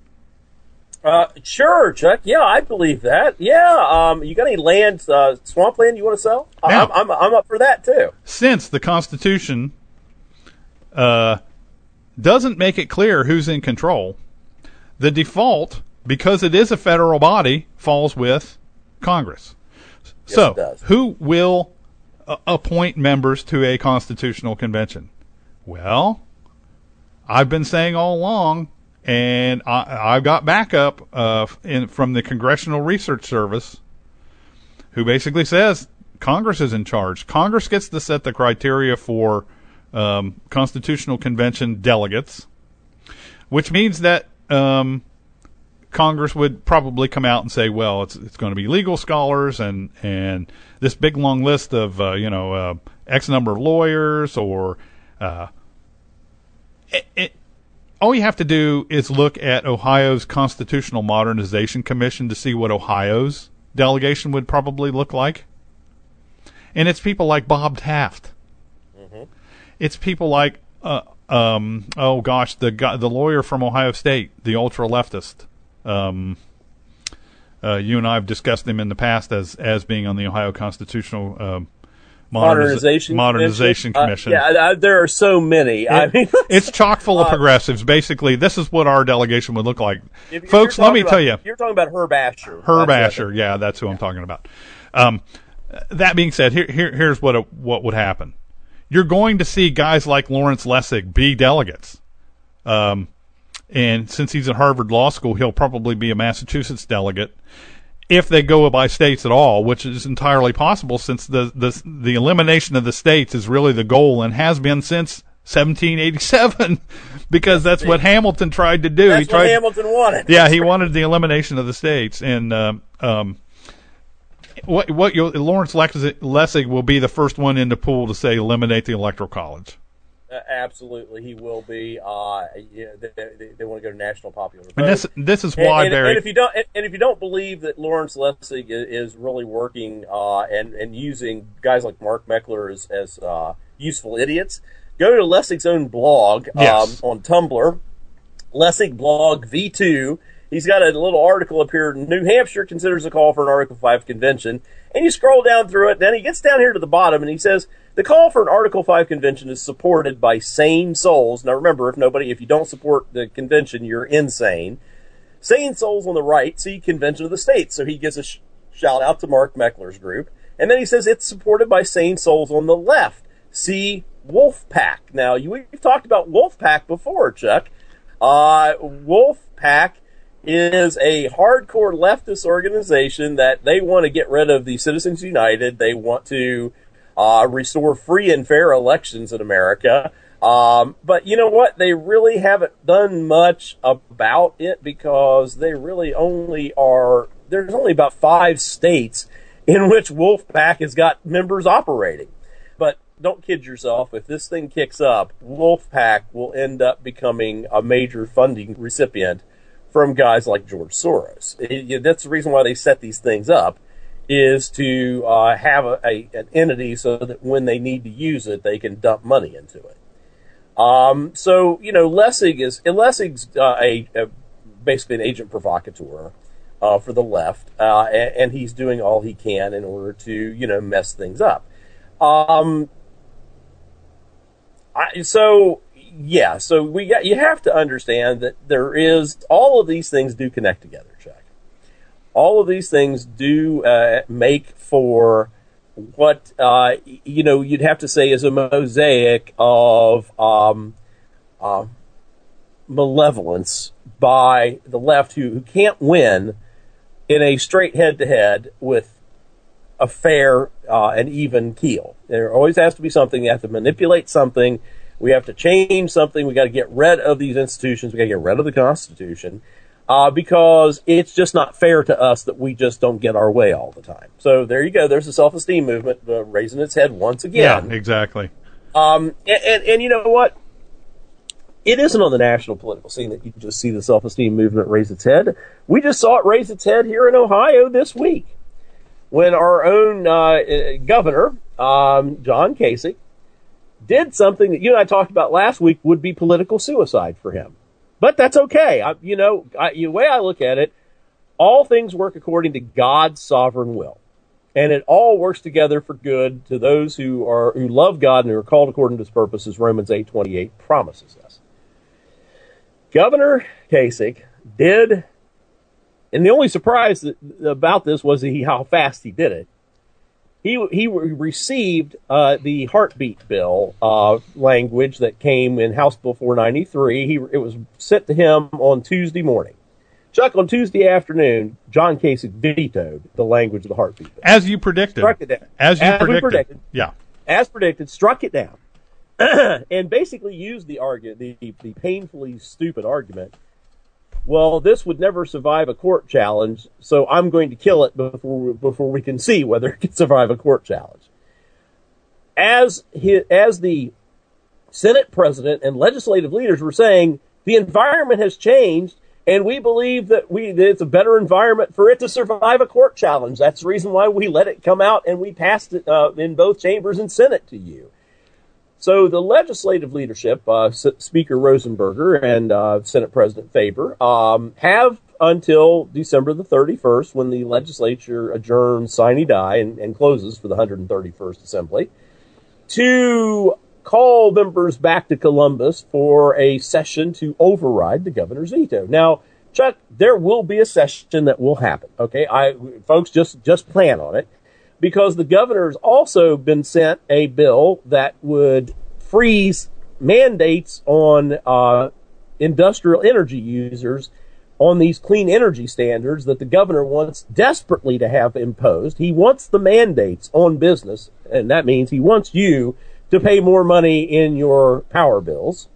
Uh, sure, Chuck. Yeah, I believe that. Yeah. Um, you got any land, uh, swampland you want to sell? Now, I'm, I'm I'm up for that too. Since the Constitution uh, doesn't make it clear who's in control, the default, because it is a federal body, falls with Congress. Yes, so, it does. Who will uh, appoint members to a constitutional convention? Well, I've been saying all along, and I, I've got backup uh, in, from the Congressional Research Service, who basically says Congress is in charge. Congress gets to set the criteria for um, constitutional convention delegates, which means that um, Congress would probably come out and say, well, it's it's going to be legal scholars and and this big long list of uh, you know uh, X number of lawyers, or uh, it, it, all you have to do is look at Ohio's Constitutional Modernization Commission to see what Ohio's delegation would probably look like. And it's people like Bob Taft. Mm-hmm. It's people like, uh, um, oh gosh, the guy, the lawyer from Ohio State, the ultra leftist. Um, uh, you and I have discussed him in the past as as being on the Ohio Constitutional uh, Modernization Modernization Commission. Commission. Uh, yeah, I, there are so many. It, I mean, it's chock full of uh, progressives. Basically, this is what our delegation would look like. If, Folks, if let me about, tell you. You're talking about Herb Asher. Herb that's Asher, yeah, that's who yeah. I'm talking about. Um, that being said, here, here here's what a, what would happen. You're going to see guys like Lawrence Lessig be delegates. Um, and since he's at Harvard Law School, he'll probably be a Massachusetts delegate. If they go by states at all, which is entirely possible since the, the the elimination of the states is really the goal and has been since seventeen eighty-seven, because that's what Hamilton tried to do. That's he tried, what Hamilton wanted. Yeah, he wanted the elimination of the states. And um, um, what what you'll, Lawrence Lessig will be the first one in the pool to say eliminate the Electoral College. Uh, absolutely, he will be. Uh, yeah, they, they, they want to go to national popular vote. And this this is why, and, and, Barry. And if you don't, and if you don't believe that Lawrence Lessig is really working uh, and and using guys like Mark Meckler as as uh, useful idiots, go to Lessig's own blog yes. um, on Tumblr, Lessig Blog V two. He's got a little article up here. New Hampshire considers a call for an Article five convention. And you scroll down through it, then he gets down here to the bottom, and he says, the call for an Article five convention is supported by sane souls. Now remember, if nobody, if you don't support the convention, you're insane. Sane souls on the right see Convention of the States. So he gives a sh- shout out to Mark Meckler's group. And then he says it's supported by sane souls on the left. See Wolfpack. Now, you, we've talked about Wolfpack before, Chuck. Uh, Wolfpack is a hardcore leftist organization that they want to get rid of the Citizens United. They want to uh, restore free and fair elections in America. Um, but you know what? They really haven't done much about it because they really only are, there's only about five states in which Wolfpack has got members operating. But don't kid yourself. If this thing kicks up, Wolfpack will end up becoming a major funding recipient from guys like George Soros. It, that's the reason why they set these things up, is to uh, have a, a, an entity so that when they need to use it, they can dump money into it. Um, so, you know, Lessig is, Lessig's uh, a, a basically an agent provocateur uh, for the left, uh, and, and he's doing all he can in order to, you know, mess things up. Um, I, so... Yeah, so we got, you have to understand that there is, all of these things do connect together, Chuck. All of these things do uh, make for what, uh, you know, you'd have to say is a mosaic of um, uh, malevolence by the left who, who can't win in a straight head-to-head with a fair uh, and even keel. There always has to be something. You have to manipulate something. We have to change something. We got to get rid of these institutions. We got to get rid of the Constitution uh, because it's just not fair to us that we just don't get our way all the time. So there you go. There's the self-esteem movement uh, raising its head once again. Yeah, exactly. Um, and, and, and you know what? It isn't on the national political scene that you just see the self-esteem movement raise its head. We just saw it raise its head here in Ohio this week when our own uh, governor, um, John Kasich, did something that you and I talked about last week would be political suicide for him. But that's okay. I, you know, I, the way I look at it, all things work according to God's sovereign will. And it all works together for good to those who are who love God and who are called according to his purpose, as Romans eight twenty-eight promises us. Governor Kasich did, and the only surprise that, about this was he, how fast he did it. He he received uh, the heartbeat bill uh, language that came in House Bill four ninety-three. He it was sent to him on Tuesday morning. Chuck, on Tuesday afternoon, John Kasich vetoed the language of the heartbeat bill. As you predicted. Struck it down. As you As predicted. predicted. Yeah. As predicted, struck it down. And basically used the argument, the, the painfully stupid argument, well, this would never survive a court challenge, so I'm going to kill it before before we can see whether it can survive a court challenge. As he, as the Senate president and legislative leaders were saying, the environment has changed. And we believe that we that it's a better environment for it to survive a court challenge. That's the reason why we let it come out and we passed it uh, in both chambers and Senate to you. So the legislative leadership, uh, S- Speaker Rosenberger and uh, Senate President Faber, um, have until December the thirty-first, when the legislature adjourns sine die and, and closes for the one hundred thirty-first Assembly, to call members back to Columbus for a session to override the governor's veto. Now, Chuck, there will be a session that will happen. Okay, I folks just just plan on it, because the governor's also been sent a bill that would freeze mandates on uh, industrial energy users on these clean energy standards that the governor wants desperately to have imposed. He wants the mandates on business, and that means he wants you to pay more money in your power bills.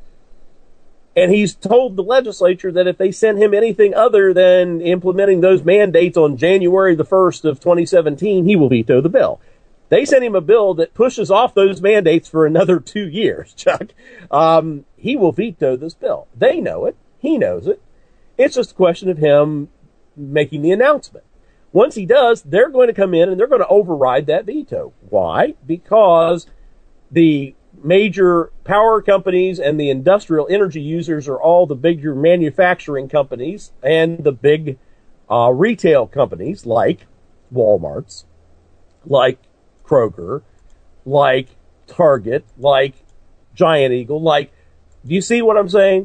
And he's told the legislature that if they send him anything other than implementing those mandates on January the first of twenty seventeen, he will veto the bill. They sent him a bill that pushes off those mandates for another two years, Chuck. Um, he will veto this bill. They know it. He knows it. It's just a question of him making the announcement. Once he does, they're going to come in and they're going to override that veto. Why? Because the major power companies and the industrial energy users are all the bigger manufacturing companies and the big uh, retail companies like Walmart's, like Kroger, like Target, like Giant Eagle, like, do you see what I'm saying?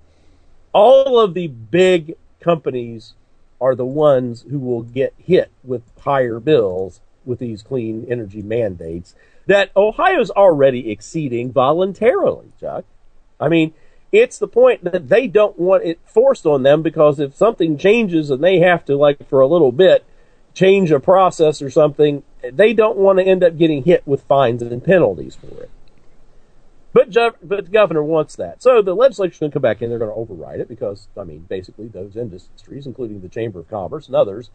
All of the big companies are the ones who will get hit with higher bills with these clean energy mandates that Ohio's already exceeding voluntarily, Chuck. I mean, it's the point that they don't want it forced on them, because if something changes and they have to, like, for a little bit, change a process or something, they don't want to end up getting hit with fines and penalties for it. But, but the governor wants that. So the legislature's going to come back in, they're going to override it, because, I mean, basically those industries, including the Chamber of Commerce and others,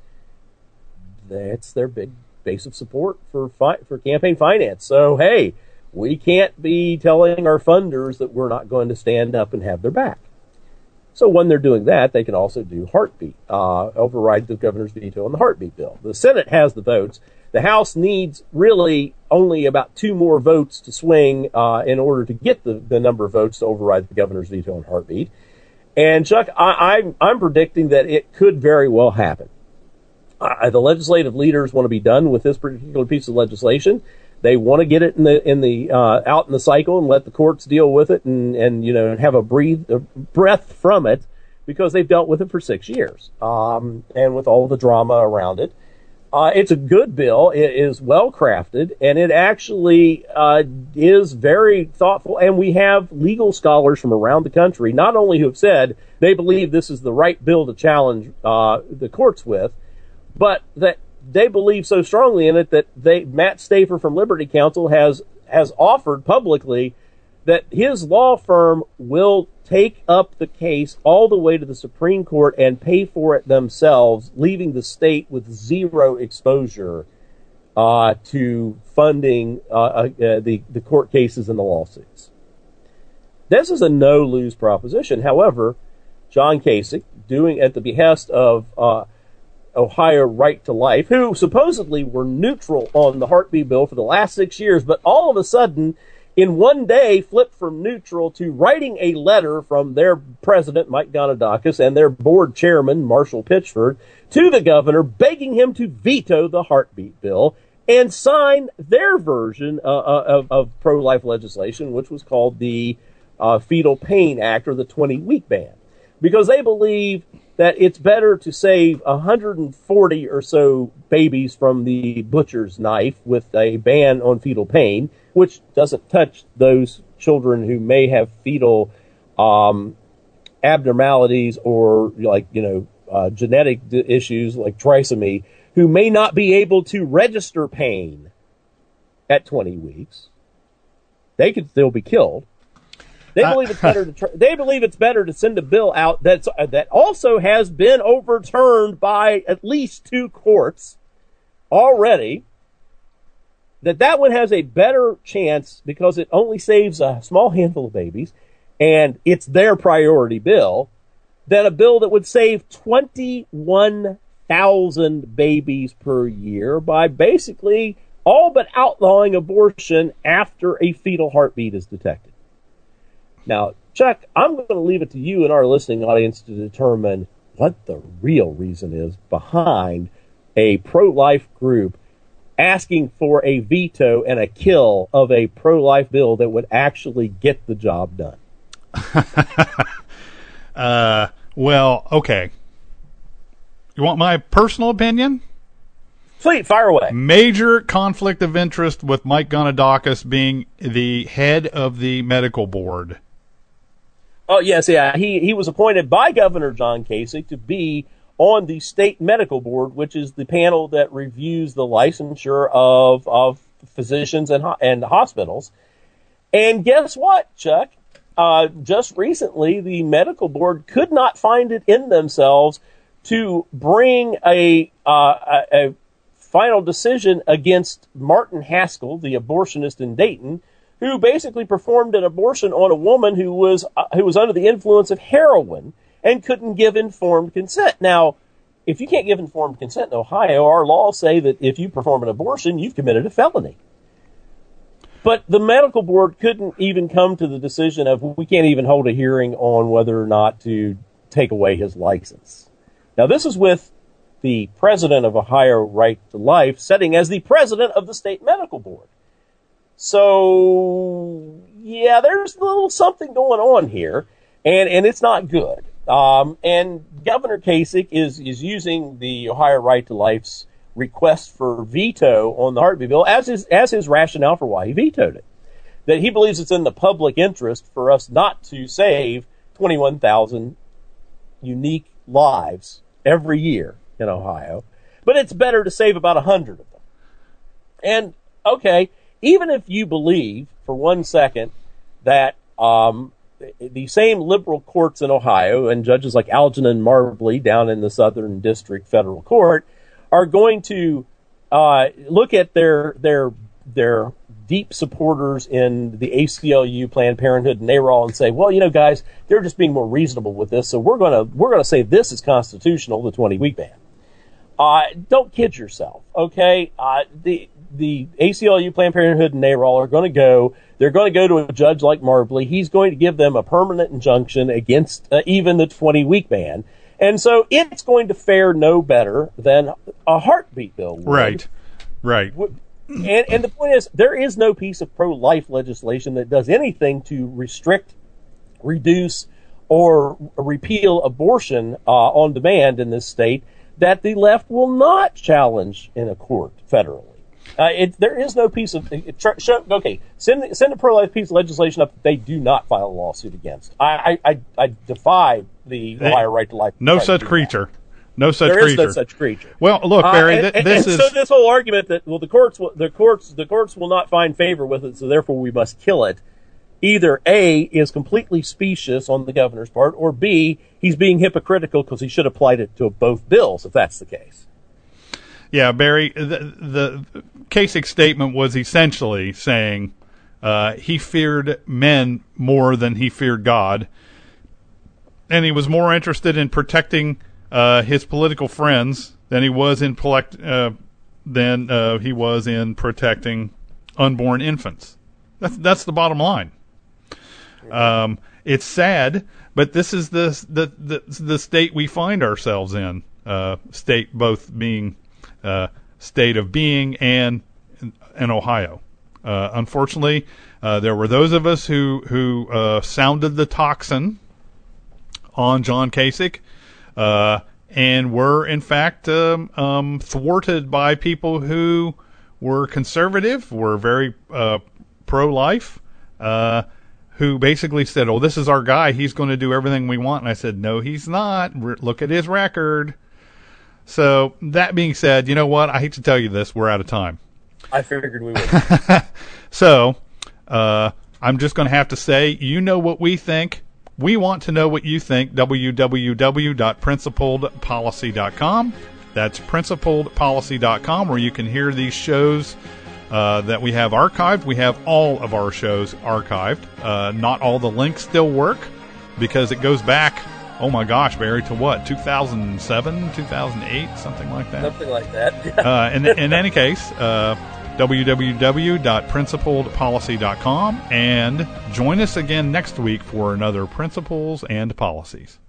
that's their big base of support for fi- for campaign finance. So, hey, we can't be telling our funders that we're not going to stand up and have their back. So when they're doing that, they can also do heartbeat, uh, override the governor's veto on the heartbeat bill. The Senate has the votes. The House needs really only about two more votes to swing uh, in order to get the, the number of votes to override the governor's veto on heartbeat. And, Chuck, I, I'm, I'm predicting that it could very well happen. Uh, the legislative leaders want to be done with this particular piece of legislation. They want to get it in the in the uh, out in the cycle and let the courts deal with it and, and you know have a breathe a breath from it, because they've dealt with it for six years um, and with all the drama around it. Uh, it's a good bill. It is well crafted, and it actually uh, is very thoughtful. And we have legal scholars from around the country, not only who have said they believe this is the right bill to challenge uh, the courts with, but that they believe so strongly in it that they Matt Stafer from Liberty Counsel has has offered publicly that his law firm will take up the case all the way to the Supreme Court and pay for it themselves, leaving the state with zero exposure uh, to funding uh, uh, the, the court cases and the lawsuits. This is a no-lose proposition. However, John Kasich, doing at the behest of uh, Ohio Right to Life, who supposedly were neutral on the heartbeat bill for the last six years, but all of a sudden, in one day, flipped from neutral to writing a letter from their president, Mike Gonidakis, and their board chairman, Marshall Pitchford, to the governor, begging him to veto the heartbeat bill and sign their version uh, of, of pro-life legislation, which was called the uh, Fetal Pain Act, or the twenty-week ban, because they believe that it's better to save one hundred forty or so babies from the butcher's knife with a ban on fetal pain, which doesn't touch those children who may have fetal um, abnormalities or, like, you know, uh, genetic d- issues like trisomy, who may not be able to register pain at twenty weeks. They could still be killed. They believe it's better to. Tr- they believe it's better to send a bill out that's uh, that also has been overturned by at least two courts already. That that one has a better chance because it only saves a small handful of babies, and it's their priority bill. than a bill that would save twenty-one thousand babies per year by basically all but outlawing abortion after a fetal heartbeat is detected. Now, Chuck, I'm going to leave it to you and our listening audience to determine what the real reason is behind a pro-life group asking for a veto and a kill of a pro-life bill that would actually get the job done. uh, well, okay. You want my personal opinion? Please, fire away. Major conflict of interest with Mike Gonadakis being the head of the medical board. Oh, yes, yeah. He, he was appointed by Governor John Kasich to be on the state medical board, which is the panel that reviews the licensure of, of physicians and, and hospitals. And guess what, Chuck? Uh, just recently, the medical board could not find it in themselves to bring a, uh, a, a final decision against Martin Haskell, the abortionist in Dayton, who basically performed an abortion on a woman who was uh, who was under the influence of heroin and couldn't give informed consent. Now, if you can't give informed consent in Ohio, our laws say that if you perform an abortion, you've committed a felony. But the medical board couldn't even come to the decision of we can't even hold a hearing on whether or not to take away his license. Now, this is with the president of Ohio Right to Life sitting as the president of the state medical board. So, yeah, there's a little something going on here, and, and it's not good. Um, and Governor Kasich is, is using the Ohio Right to Life's request for veto on the heartbeat bill as his, as his rationale for why he vetoed it. That he believes it's in the public interest for us not to save twenty-one thousand unique lives every year in Ohio, but it's better to save about one hundred of them. And, okay, even if you believe for one second that um, the same liberal courts in Ohio and judges like Algernon Marbley down in the Southern District Federal Court are going to uh, look at their their their deep supporters in the A C L U, Planned Parenthood, and NARAL and say, well, you know, guys, they're just being more reasonable with this, so we're gonna we're gonna say this is constitutional, the twenty-week ban. Uh, don't kid yourself, okay? Uh, the the A C L U, Planned Parenthood, and NARAL are going to go. They're going to go to a judge like Marbley. He's going to give them a permanent injunction against uh, even the twenty-week ban. And so it's going to fare no better than a heartbeat bill would. Right, right. And, and the point is, there is no piece of pro-life legislation that does anything to restrict, reduce, or repeal abortion uh, on demand in this state that the left will not challenge in a court federally. Uh, it, there is no piece of it, tr- show, okay. Send send a pro-life piece of legislation up that they do not file a lawsuit against. I I, I, I defy the Ohio Right to Life. No such creature. No such there creature. There is no such creature. Well, look, Barry. Uh, th- and, this and is so this whole argument that well the courts will, the courts the courts will not find favor with it, so therefore we must kill it. Either A, is completely specious on the governor's part, or B, he's being hypocritical because he should have applied it to both bills if that's the case. Yeah, Barry, the, the Kasich statement was essentially saying uh, he feared men more than he feared God, and he was more interested in protecting uh, his political friends than he was in collect, uh, than uh, he was in protecting unborn infants. That's that's the bottom line. Um, it's sad, but this is the the the, the state we find ourselves in. Uh, state both being uh, state of being and in Ohio. Uh, unfortunately, uh, there were those of us who who uh, sounded the tocsin on John Kasich, uh, and were in fact um, um, thwarted by people who were conservative, were very uh, pro-life. Uh, who basically said, oh, this is our guy. He's going to do everything we want. And I said, no, he's not. R- look at his record. So that being said, you know what? I hate to tell you this. We're out of time. I figured we would. So uh, I'm just going to have to say, you know what we think. We want to know what you think. w w w dot principled policy dot com. That's principled policy dot com, where you can hear these shows Uh, that we have archived. We have all of our shows archived. Uh, not all the links still work because it goes back oh my gosh, Barry, to what, two thousand seven, two thousand eight, something like that? Something like that. uh, in, in any case, uh, w w w dot principled policy dot com, and join us again next week for another Principles and Policies.